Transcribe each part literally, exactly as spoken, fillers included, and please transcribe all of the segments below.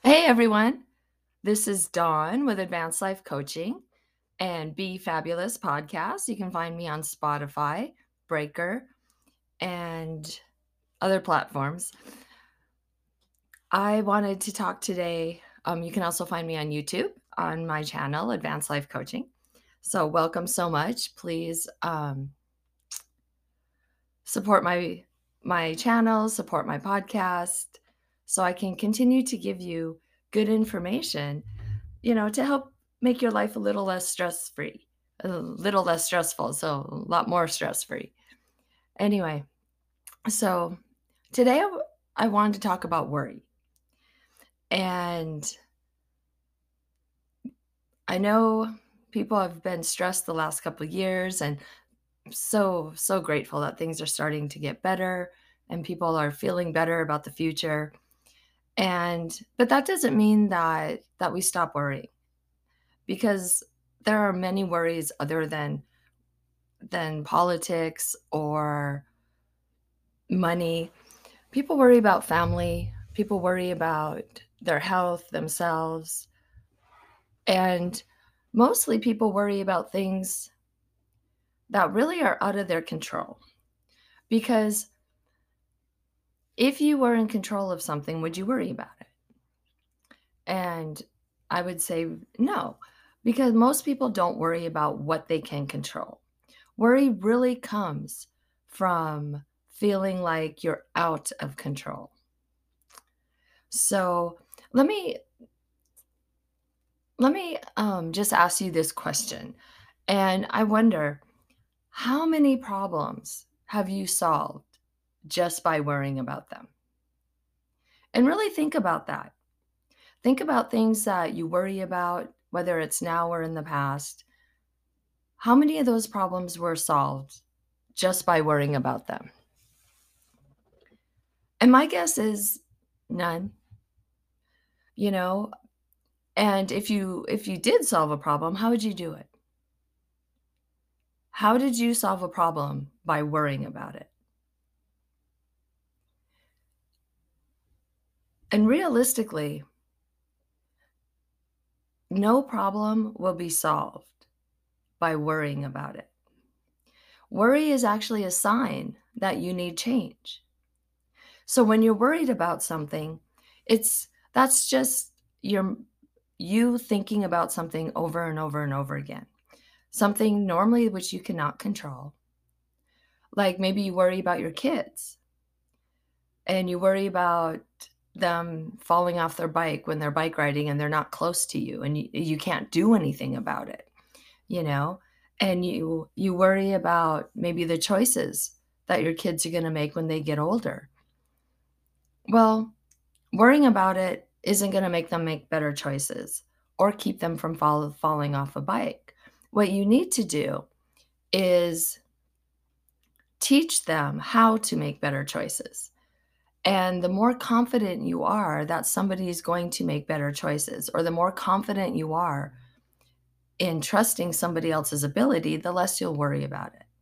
Hey everyone, this is Dawn with Advanced Life Coaching and Be Fabulous podcast. You can find me on Spotify, Breaker, and other platforms. I wanted to talk today. Um, you can also find me on YouTube on my channel, Advanced Life Coaching. So, welcome so much. Please um, support my my channel, support my podcast, so I can continue to give you good information you know, to help make your life a little less stress-free, a little less stressful, so a lot more stress-free. Anyway, so today I w I wanted to talk about worry. And I know people have been stressed the last couple of years, and I'm so, so grateful that things are starting to get better and people are feeling better about the future. And but that doesn't mean that that we stop worrying because there are many worries other than than politics or money. People worry about family, people worry about their health, themselves, and mostly people worry about things that really are out of their control. Because if you were in control of something, would you worry about it? And I would say no, because most people don't worry about what they can control. Worry really comes from feeling like you're out of control. So let me let me um, just ask you this question, and I wonder how many problems have you solved just by worrying about them? And really think about that. Think about things that you worry about, whether it's now or in the past. How many of those problems were solved just by worrying about them? And my guess is none. You know, and if you if you did solve a problem, how would you do it? How did you solve a problem by worrying about it? And realistically, no problem will be solved by worrying about it. Worry is actually a sign that you need change. So when you're worried about something, it's that's just your you thinking about something over and over and over again. Something normally which you cannot control. Like maybe you worry about your kids and you worry about them falling off their bike when they're bike riding and they're not close to you and you, you can't do anything about it, you know? And you you worry about maybe the choices that your kids are going to make when they get older. Well, worrying about it isn't going to make them make better choices or keep them from fall, falling off a bike. What you need to do is teach them how to make better choices. And the more confident you are that somebody is going to make better choices, or the more confident you are in trusting somebody else's ability, the less you'll worry about it.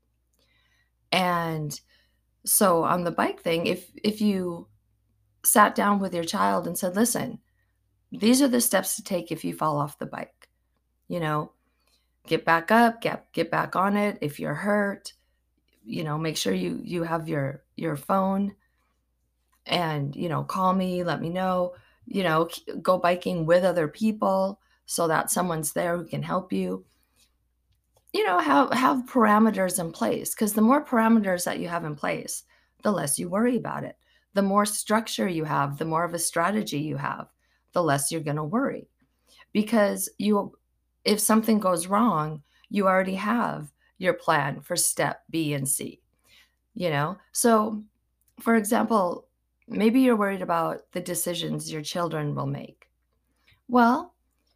And so on the bike thing, if if you sat down with your child and said, "Listen, these are the steps to take if you fall off the bike. You know, get back up, get get back on it. If you're hurt, you know, make sure you you have your your phone and, you know, call me, let me know, you know, k- go biking with other people so that someone's there who can help you. You know, have have parameters in place because the more parameters that you have in place, the less you worry about it. The more structure you have, the more of a strategy you have, the less you're going to worry because you if something goes wrong, you already have your plan for step B and C, you know? So, for example, maybe you're worried about the decisions your children will make. Well,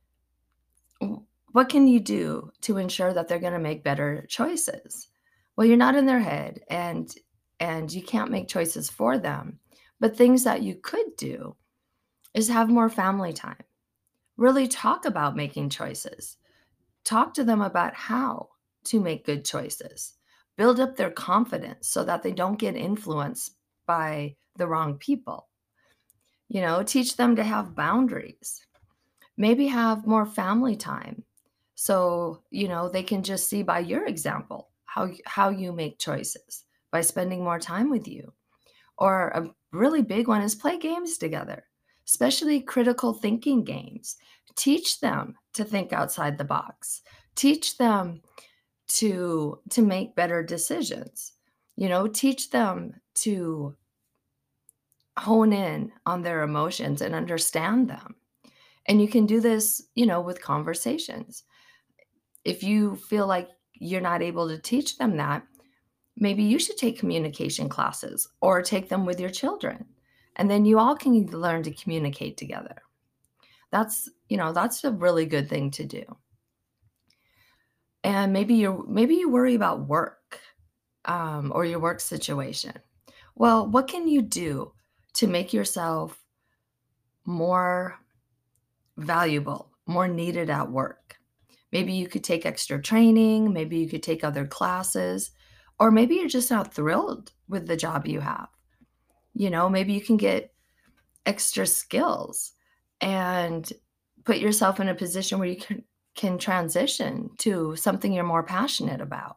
w- what can you do to ensure that they're going to make better choices? Well, you're not in their head and and you can't make choices for them. But things that you could do is have more family time. Really talk about making choices. Talk to them about how to make good choices. Build up their confidence so that they don't get influenced by the wrong people. You know, teach them to have boundaries. Maybe have more family time. So, you know, they can just see by your example how y- how you make choices by spending more time with you. Or a really big one is play games together, especially critical thinking games. Teach them to think outside the box. Teach them to to make better decisions. You know, teach them to hone in on their emotions and understand them. And you can do this, you know, with conversations. If you feel like you're not able to teach them that, maybe you should take communication classes or take them with your children. And then you all can learn to communicate together. That's, you know, that's a really good thing to do. And maybe you maybe you worry about work, um, or your work situation. Well, what can you do to make yourself more valuable, more needed at work? Maybe you could take extra training, maybe you could take other classes, or maybe you're just not thrilled with the job you have. You know, maybe you can get extra skills and put yourself in a position where you can can transition to something you're more passionate about.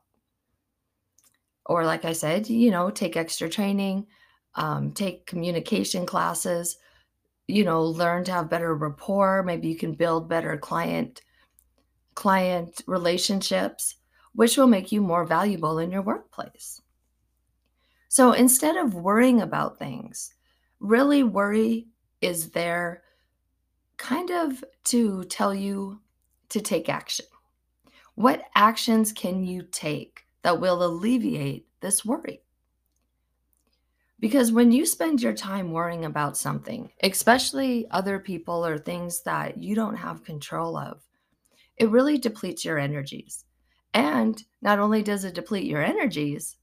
Or like I said, you know, take extra training, um, take communication classes, you know, learn to have better rapport. Maybe you can build better client client relationships, which will make you more valuable in your workplace. So instead of worrying about things, really worry is there kind of to tell you to take action. What actions can you take that will alleviate this worry? Because when you spend your time worrying about something, especially other people or things that you don't have control of, it really depletes your energies. And not only does it deplete your energies,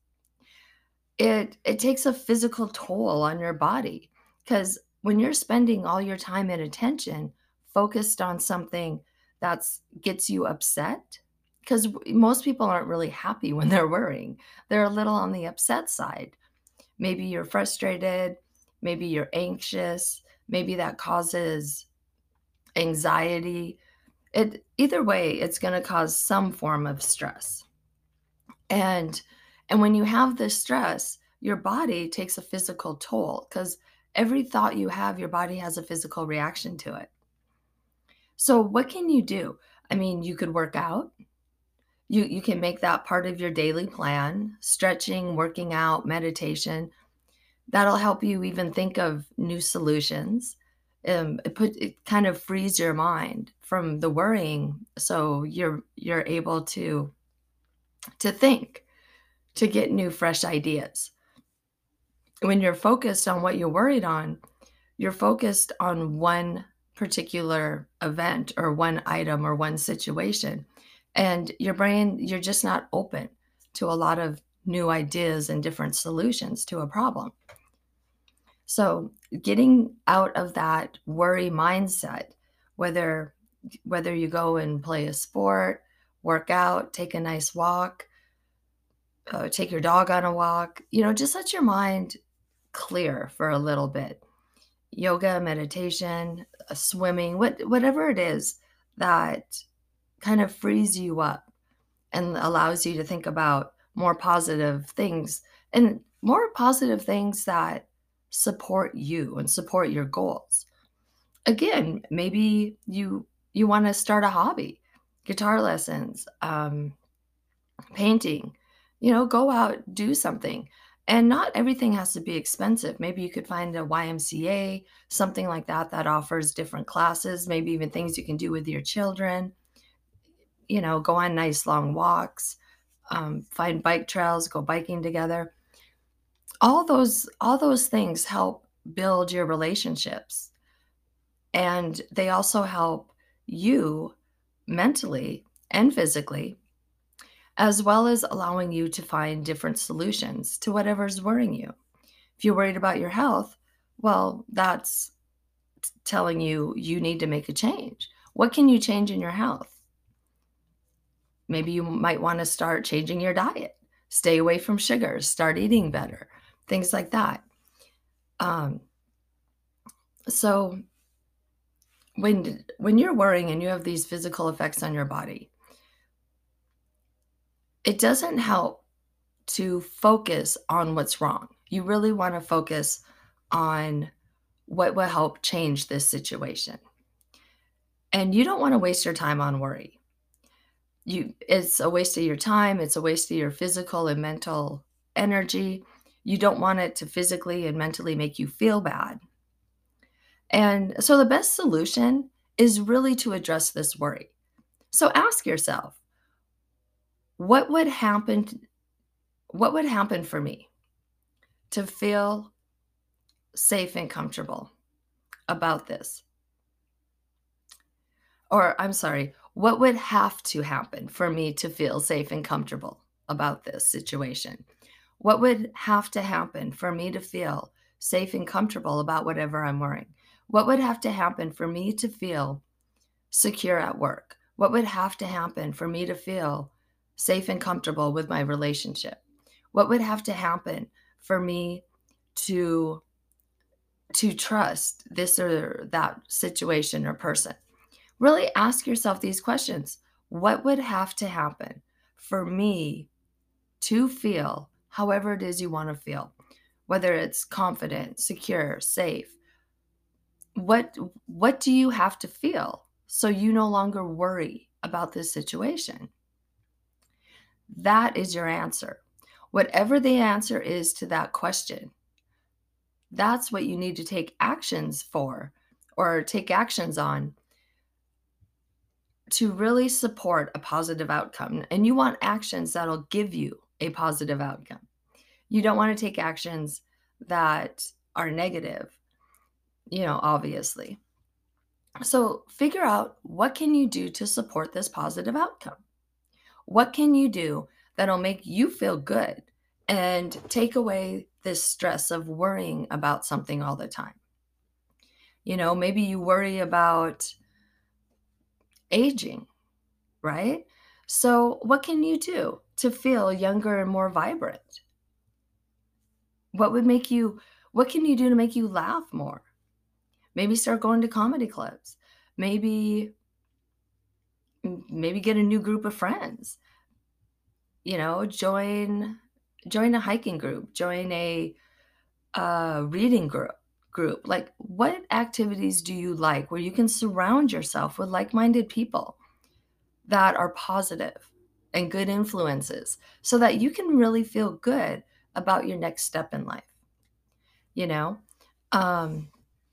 it it takes a physical toll on your body. Because when you're spending all your time and attention focused on something that's gets you upset, because most people aren't really happy when they're worrying. They're a little on the upset side. Maybe you're frustrated, maybe you're anxious, maybe that causes anxiety. It either way, it's gonna cause some form of stress. And and when you have this stress, your body takes a physical toll because every thought you have, your body has a physical reaction to it. So what can you do? I mean, you could work out. You you can make that part of your daily plan, stretching, working out, meditation. That'll help you even think of new solutions. Um, it put it kind of frees your mind from the worrying, so you're you're able to to think, to get new fresh ideas. When you're focused on what you're worried on, you're focused on one particular event or one item or one situation. And your brain, you're just not open to a lot of new ideas and different solutions to a problem. So, getting out of that worry mindset, whether whether you go and play a sport, work out, take a nice walk, uh, take your dog on a walk, you know, just let your mind clear for a little bit. Yoga, meditation, uh, swimming, what whatever it is that kind of frees you up and allows you to think about more positive things and more positive things that support you and support your goals. Again, maybe you you want to start a hobby, guitar lessons, um, painting, you know, go out, do something. And not everything has to be expensive. Maybe you could find a Y M C A, something like that, that offers different classes, maybe even things you can do with your children, you know, go on nice long walks, um, find bike trails, go biking together. All those all those things help build your relationships, and they also help you mentally and physically, as well as allowing you to find different solutions to whatever's worrying you. If you're worried about your health, well, that's telling you you need to make a change. What can you change in your health? Maybe you might want to start changing your diet, stay away from sugars, start eating better, things like that. Um, So when when you're worrying and you have these physical effects on your body, it doesn't help to focus on what's wrong. You really want to focus on what will help change this situation. And you don't want to waste your time on worry. You it's a waste of your time, it's a waste of your physical and mental energy. You don't want it to physically and mentally make you feel bad. And so the best solution is really to address this worry. So ask yourself, what would happen what would happen for me to feel safe and comfortable about this? Or I'm sorry, what would have to happen for me to feel safe and comfortable about this situation? What would have to happen for me to feel safe and comfortable about whatever I'm worrying? What would have to happen for me to feel secure at work? What would have to happen for me to feel safe and comfortable with my relationship? What would have to happen for me to to trust this or that situation or person? Really ask yourself these questions. What would have to happen for me to feel however it is you want to feel? Whether it's confident, secure, safe. What what do you have to feel so you no longer worry about this situation? That is your answer. Whatever the answer is to that question, that's what you need to take actions for or take actions on to really support a positive outcome. And you want actions that'll give you a positive outcome. You don't want to take actions that are negative, you know, obviously. So figure out, what can you do to support this positive outcome? What can you do that'll make you feel good and take away this stress of worrying about something all the time? You know, maybe you worry about aging, right? So, what can you do to feel younger and more vibrant? What would make you what can you do to make you laugh more? Maybe start going to comedy clubs. Maybe m- maybe get a new group of friends. You know, join join a hiking group, join a uh, reading group group. Like, what activities do you like where you can surround yourself with like-minded people that are positive and good influences so that you can really feel good about your next step in life, you know? Um,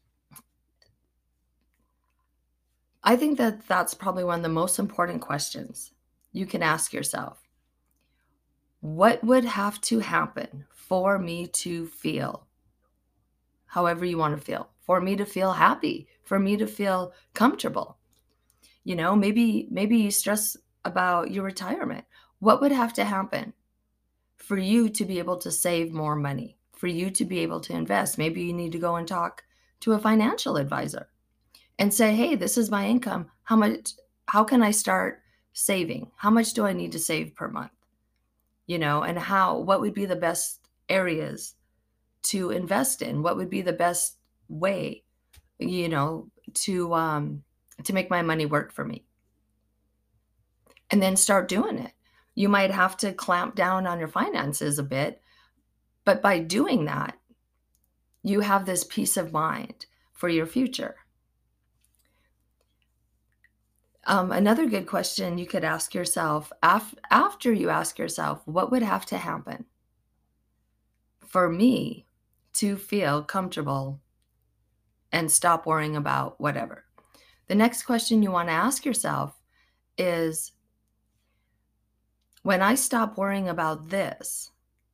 I think that that's probably one of the most important questions you can ask yourself. What would have to happen for me to feel however you want to feel, for me to feel happy, for me to feel comfortable? You know, maybe maybe you stress about your retirement. What would have to happen for you to be able to save more money, for you to be able to invest? Maybe you need to go and talk to a financial advisor and say, "Hey, this is my income. How much how can I start saving? How much do I need to save per month?" You know, and how what would be the best areas to invest in? What would be the best way, you know, to um to make my money work for me? And then start doing it. You might have to clamp down on your finances a bit, but by doing that, you have this peace of mind for your future. Um, another good question you could ask yourself, af- after you ask yourself, what would have to happen for me to feel comfortable and stop worrying about whatever? The next question you want to ask yourself is, when I stop worrying about this,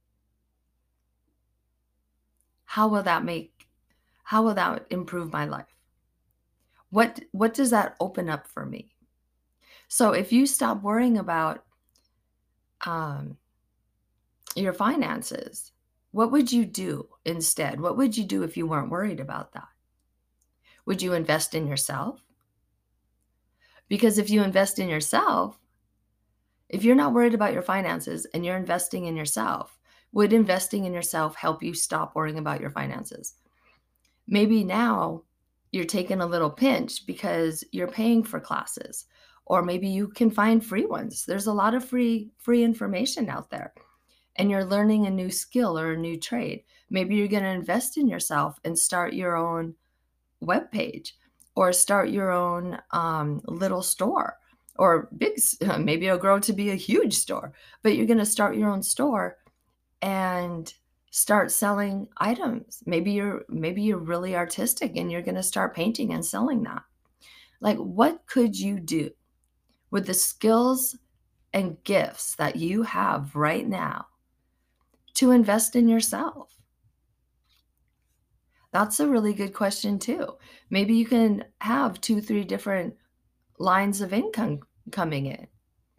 how will that make, how will that improve my life? What what does that open up for me? So if you stop worrying about um, your finances, what would you do instead? What would you do if you weren't worried about that? Would you invest in yourself? Because if you invest in yourself, if you're not worried about your finances and you're investing in yourself, would investing in yourself help you stop worrying about your finances? Maybe now you're taking a little pinch because you're paying for classes, or maybe you can find free ones. There's a lot of free free information out there, and you're learning a new skill or a new trade. Maybe you're going to invest in yourself and start your own web page, or start your own um, little store, or big. Maybe it'll grow to be a huge store, but you're going to start your own store and start selling items. Maybe you're maybe you're really artistic and you're going to start painting and selling that. Like, what could you do with the skills and gifts that you have right now to invest in yourself? That's a really good question too. Maybe you can have two, three different lines of income coming in.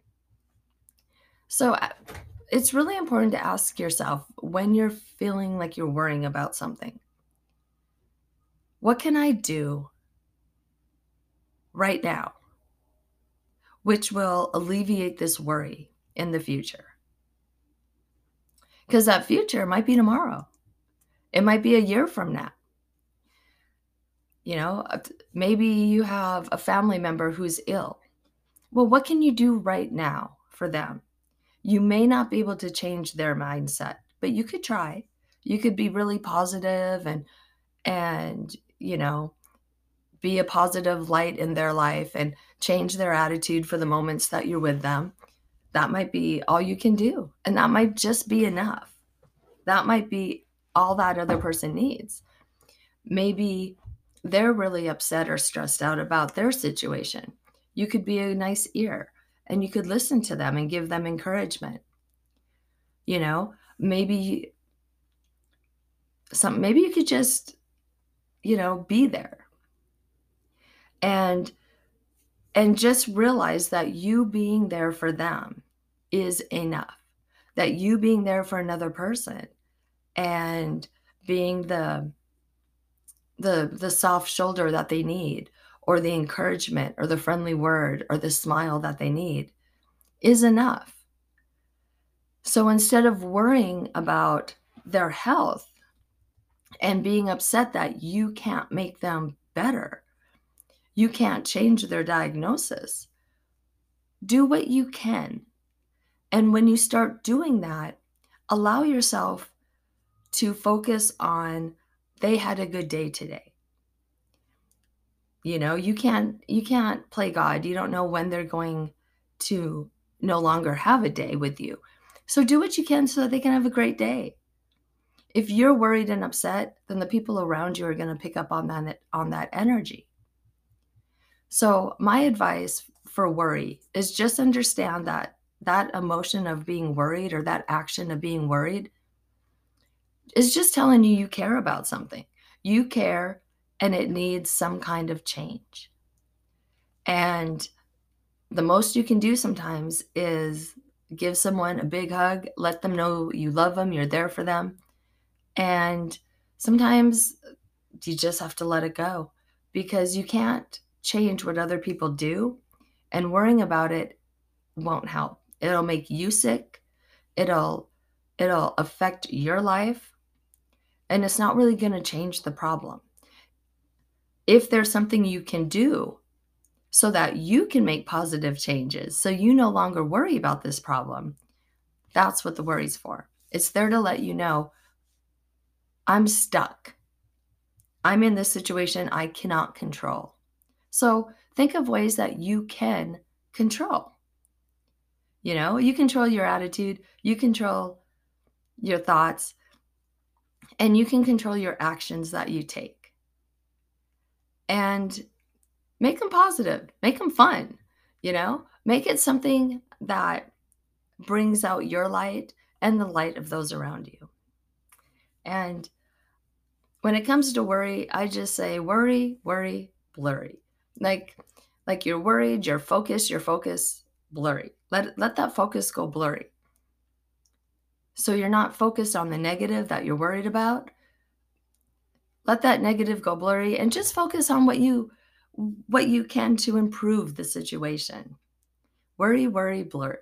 So uh, it's really important to ask yourself, when you're feeling like you're worrying about something, what can I do right now which will alleviate this worry in the future? Because that future might be tomorrow. It might be a year from now. You know, uh, t- maybe you have a family member who's ill. Well, what can you do right now for them? You may not be able to change their mindset, but you could try. You could be really positive and and, you know, be a positive light in their life and change their attitude for the moments that you're with them. That might be all you can do, and that might just be enough. That might be all that other person needs. Maybe they're really upset or stressed out about their situation. You could be a nice ear and you could listen to them and give them encouragement. You know, maybe some maybe you could just, you know, be there and and just realize that you being there for them is enough. That you being there for another person and being the the the soft shoulder that they need, or the encouragement or the friendly word or the smile that they need is enough. So instead of worrying about their health and being upset that you can't make them better, you can't change their diagnosis, do what you can. And when you start doing that, allow yourself to focus on, they had a good day today. You know, you can't you can't play God. You don't know when they're going to no longer have a day with you. So do what you can so that they can have a great day. If you're worried and upset, then the people around you are going to pick up on that on that energy. So my advice for worry is just understand that that emotion of being worried, or that action of being worried, is just telling you you care about something. You care, and it needs some kind of change. And the most you can do sometimes is give someone a big hug, let them know you love them, you're there for them. And sometimes you just have to let it go, because you can't change what other people do, and worrying about it won't help. It'll make you sick. It'll it'll affect your life, and it's not really going to change the problem. If there's something you can do so that you can make positive changes, so you no longer worry about this problem, that's what the worry's for. It's there to let you know, I'm stuck. I'm in this situation I cannot control. So think of ways that you can control. You know, you control your attitude, you control your thoughts, and you can control your actions that you take. And make them positive, make them fun, you know? Make it something that brings out your light and the light of those around you. And when it comes to worry, I just say worry, worry, blurry. Like like you're worried, your focus, your focus blurry. Let let that focus go blurry. So you're not focused on the negative that you're worried about. Let that negative go blurry and just focus on what you what you can to improve the situation. Worry, worry, blur.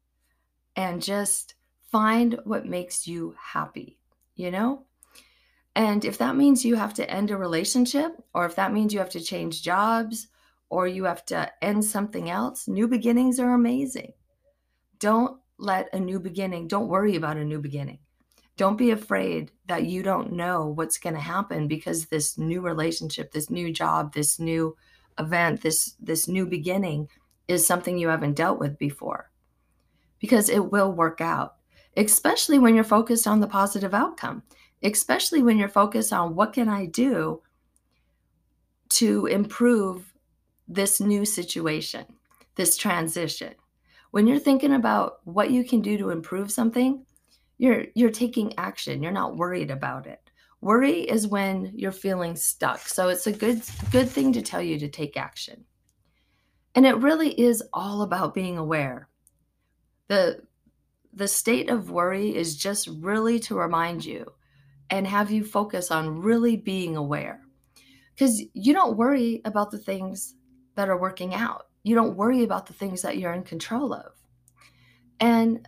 And just find what makes you happy, you know? And if that means you have to end a relationship, or if that means you have to change jobs, or you have to end something else, new beginnings are amazing. Don't let a new beginning, don't worry about a new beginning. Don't be afraid that you don't know what's going to happen because this new relationship, this new job, this new event, this this new beginning is something you haven't dealt with before. Because it will work out, especially when you're focused on the positive outcome, especially when you're focused on what can I do to improve this new situation, this transition. When you're thinking about what you can do to improve something, you're you're taking action. You're not worried about it. Worry is when you're feeling stuck. So it's a good good thing to tell you to take action. And it really is all about being aware. The the state of worry is just really to remind you and have you focus on really being aware. Because you don't worry about the things that are working out. You don't worry about the things that you're in control of. And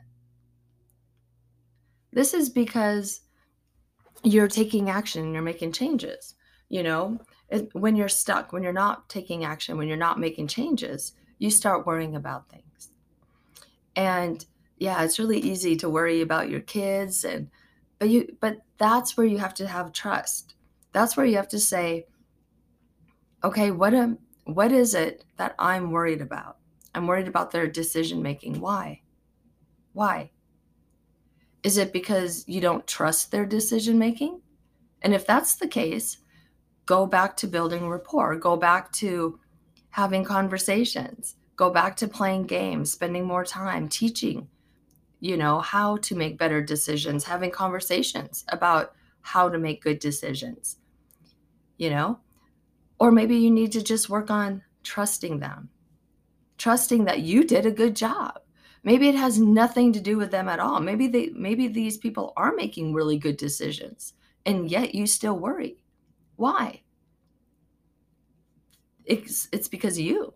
this is because you're taking action and you're making changes. You know, It- when you're stuck, when you're not taking action, when you're not making changes, you start worrying about things. And yeah, it's really easy to worry about your kids and but you but that's where you have to have trust. That's where you have to say, okay, what am what is it that I'm worried about? I'm worried about their decision making. Why? Why? Is it because you don't trust their decision making? And if that's the case, go back to building rapport, go back to having conversations, go back to playing games, spending more time teaching, you know, how to make better decisions, having conversations about how to make good decisions, you know? Or maybe you need to just work on trusting them, trusting that you did a good job. Maybe it has nothing to do with them at all. Maybe they maybe these people are making really good decisions and yet you still worry. Why? It's it's because of you.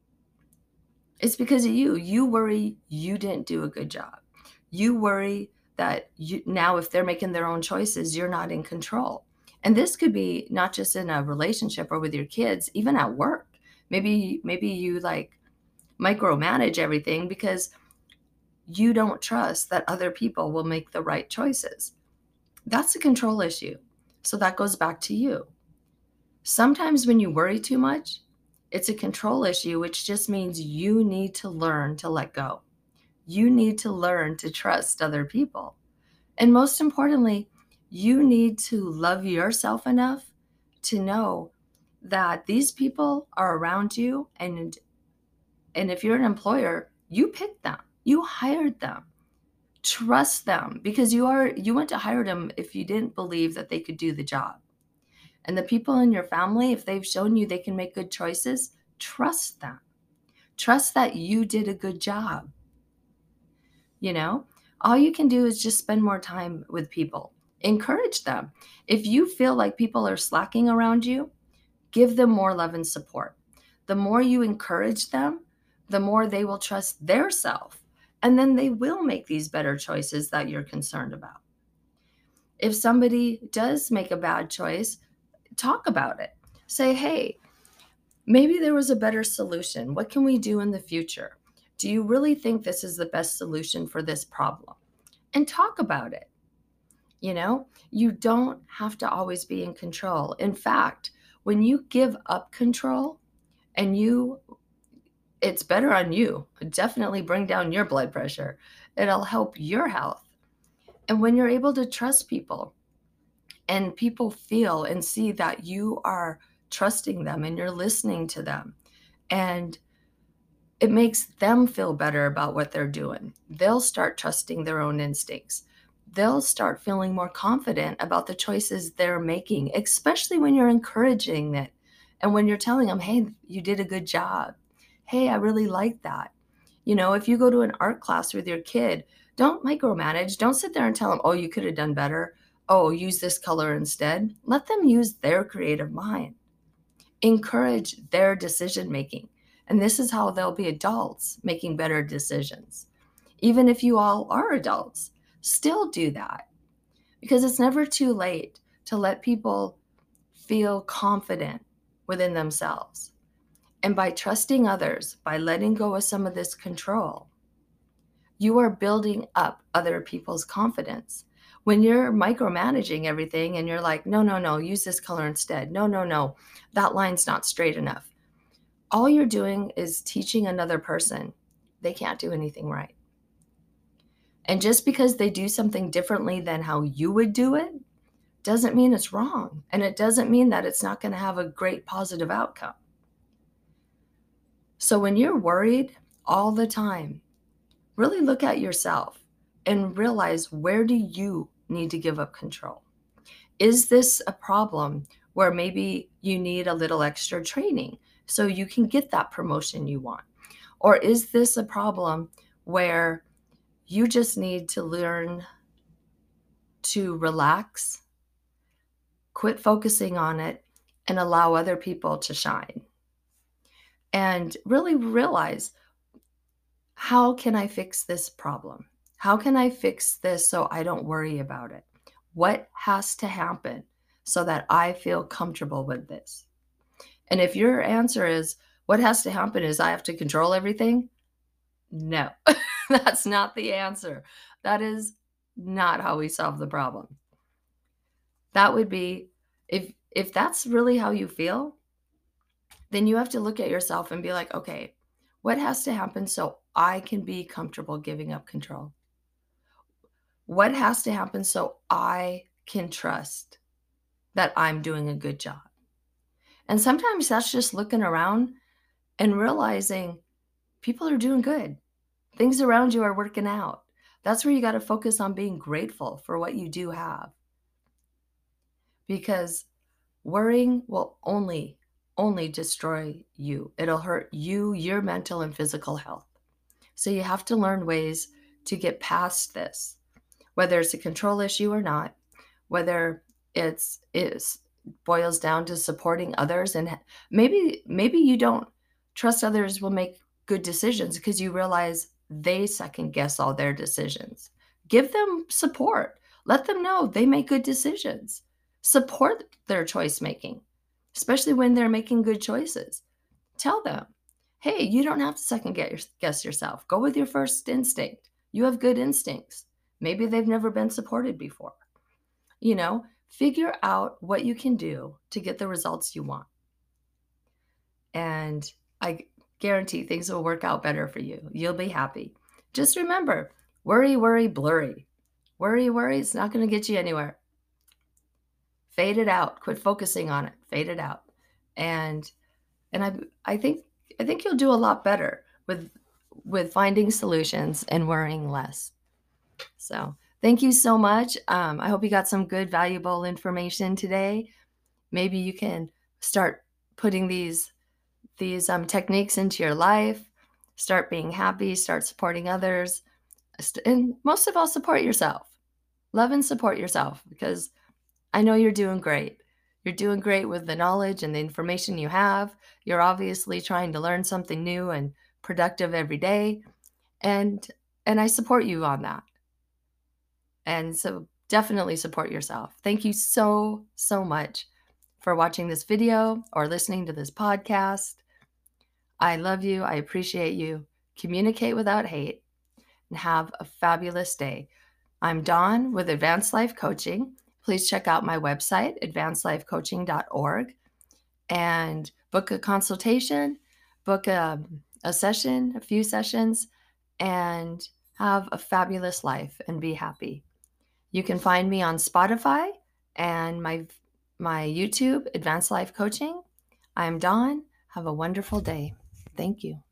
It's because of you. You worry you didn't do a good job. You worry that you now if they're making their own choices, you're not in control. And this could be not just in a relationship or with your kids, even at work. Maybe maybe you like micromanage everything because you don't trust that other people will make the right choices. That's a control issue. So that goes back to you. Sometimes when you worry too much, it's a control issue, which just means you need to learn to let go. You need to learn to trust other people. And most importantly, you need to love yourself enough to know that these people are around you and and if you're an employer, you picked them. You hired them. Trust them because you are you went to hire them if you didn't believe that they could do the job. And the people in your family, if they've shown you they can make good choices, trust them. Trust that you did a good job. You know, all you can do is just spend more time with people. Encourage them. If you feel like people are slacking around you, give them more love and support. The more you encourage them, the more they will trust their self. And then they will make these better choices that you're concerned about. If somebody does make a bad choice, talk about it. Say, hey, maybe there was a better solution. What can we do in the future? Do you really think this is the best solution for this problem? And talk about it. You know, you don't have to always be in control. In fact, when you give up control and you, it's better on you. Definitely bring down your blood pressure. It'll help your health. And when you're able to trust people and people feel and see that you are trusting them and you're listening to them and it makes them feel better about what they're doing. They'll start trusting their own instincts. They'll start feeling more confident about the choices they're making, especially when you're encouraging it and when you're telling them, hey, you did a good job. Hey, I really like that. You know, if you go to an art class with your kid, don't micromanage. Don't sit there and tell them, oh, you could have done better. Oh, use this color instead. Let them use their creative mind. Encourage their decision making. And this is how they'll be adults making better decisions. Even if you all are adults, still do that because it's never too late to let people feel confident within themselves. And by trusting others, by letting go of some of this control, you are building up other people's confidence. When you're micromanaging everything and you're like, no, no, no, use this color instead. No, no, no, that line's not straight enough. All you're doing is teaching another person they can't do anything right. And just because they do something differently than how you would do it doesn't mean it's wrong. And it doesn't mean that it's not going to have a great positive outcome. So when you're worried all the time, really look at yourself and realize, where do you need to give up control? Is this a problem where maybe you need a little extra training so you can get that promotion you want? Or is this a problem where you just need to learn to relax, quit focusing on it, and allow other people to shine? And really realize, how can I fix this problem? How can I fix this so I don't worry about it? What has to happen so that I feel comfortable with this? And if your answer is, what has to happen is I have to control everything? No, that's not the answer. That is not how we solve the problem. That would be, if if that's really how you feel, then you have to look at yourself and be like, okay, what has to happen so I can be comfortable giving up control? What has to happen so I can trust that I'm doing a good job? And sometimes that's just looking around and realizing people are doing good. Things around you are working out. That's where you got to focus on being grateful for what you do have. Because worrying will only, only destroy you. It'll hurt you, your mental and physical health. So you have to learn ways to get past this, whether it's a control issue or not, whether it's is boils down to supporting others. And maybe, maybe you don't trust others will make good decisions because you realize they second guess all their decisions. Give them support. Let them know they make good decisions. Support their choice making, especially when they're making good choices. Tell them, hey, you don't have to second guess yourself. Go with your first instinct. You have good instincts. Maybe they've never been supported before. You know, figure out what you can do to get the results you want. And I guarantee things will work out better for you. You'll be happy. Just remember, worry, worry, blurry. Worry, worry, it's not going to get you anywhere. Fade it out. Quit focusing on it. Fade it out. And and I I think I think you'll do a lot better with with finding solutions and worrying less. So thank you so much. Um, I hope you got some good, valuable information today. Maybe you can start putting these these um, techniques into your life. Start being happy. Start supporting others. And most of all, support yourself. Love and support yourself, because I know you're doing great. You're doing great with the knowledge and the information you have. You're obviously trying to learn something new and productive every day. And and I support you on that. And so definitely support yourself. Thank you so, so much for watching this video or listening to this podcast. I love you. I appreciate you. Communicate without hate, and have a fabulous day. I'm Dawn with Advanced Life Coaching. Please check out my website, advanced life coaching dot org, and book a consultation, book a, a session, a few sessions, and have a fabulous life and be happy. You can find me on Spotify and my, my YouTube, Advanced Life Coaching. I'm Dawn. Have a wonderful day. Thank you.